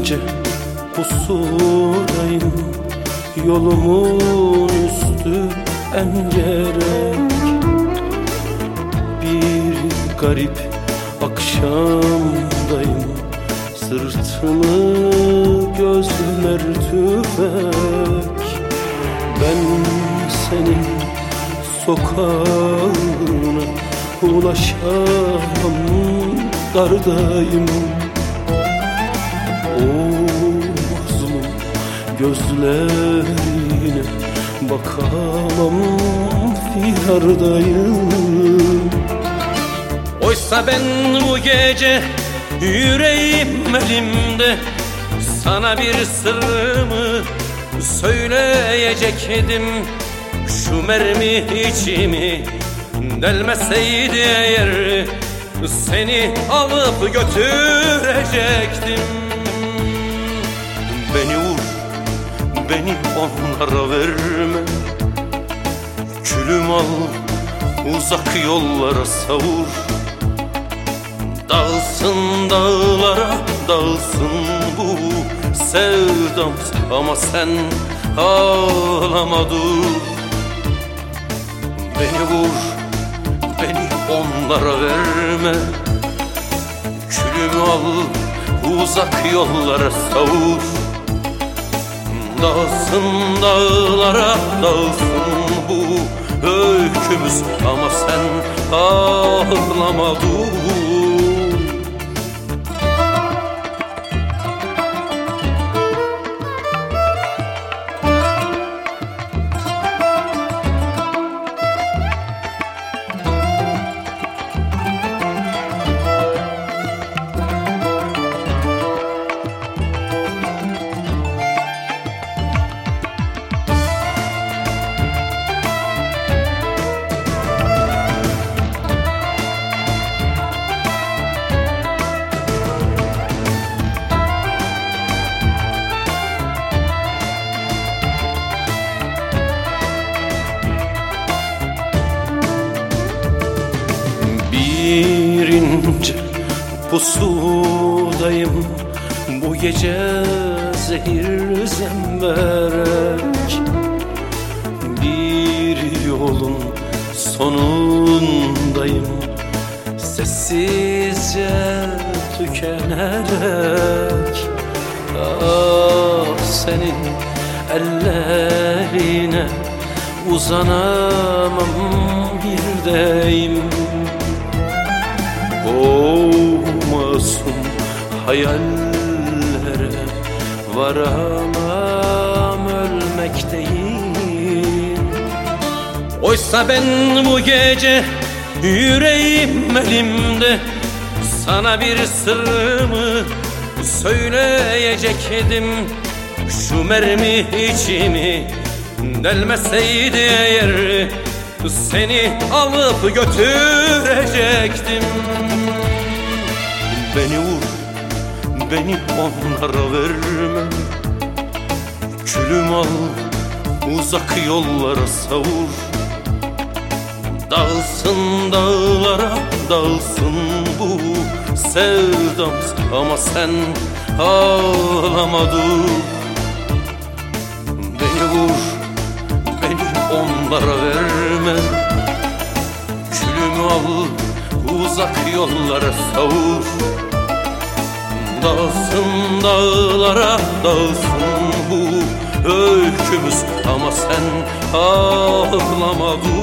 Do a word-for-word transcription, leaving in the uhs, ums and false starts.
ince pusudayım, yolumun üstü engerek. Bir garip akşamdayım, sırtımı gözler tüfek. Ben senin sokağına ulaşamam, dardayım. O mazlum gözlerine bakamam, firdayım. Oysa ben bu gece yüreğim elimde, sana bir sırrımı söyleyecektim. Şu mermi içimi delmeseydi eğer, seni alıp götürecektim. Beni vur, beni onlara verme, külüm al, uzak yollara savur. Dağılsın dağlara, dağılsın bu sevdam, ama sen ağlama dur. Beni vur, beni onlara verme, külümü al, uzak yollara savur. Dağılsın dağlara, dağılsın bu öykümüz, ama sen ağlama dur. Bir ince pusudayım, bu gece zehir zemberek. Bir yolun sonundayım, sessizce tükenerek. Ah, senin ellerine uzanamam bir deyim. O masum hayallere varamam, ölmek değil. Oysa ben bu gece yüreğim elimde, sana bir sırrımı söyleyecektim. Şu mermi içimi delmeseydi eğer, seni alıp götürecektim. Beni vur, beni onlara verme, külüm al, uzak yollara savur. Dağılsın dağlara, dağılsın bu sevdam, ama sen ağlama dur. Beni vur, beni onlara verme, külümü al, uzak yollara savur. Dağılsın dağlara, dağılsın bu öykümüz, ama sen ağlama dur.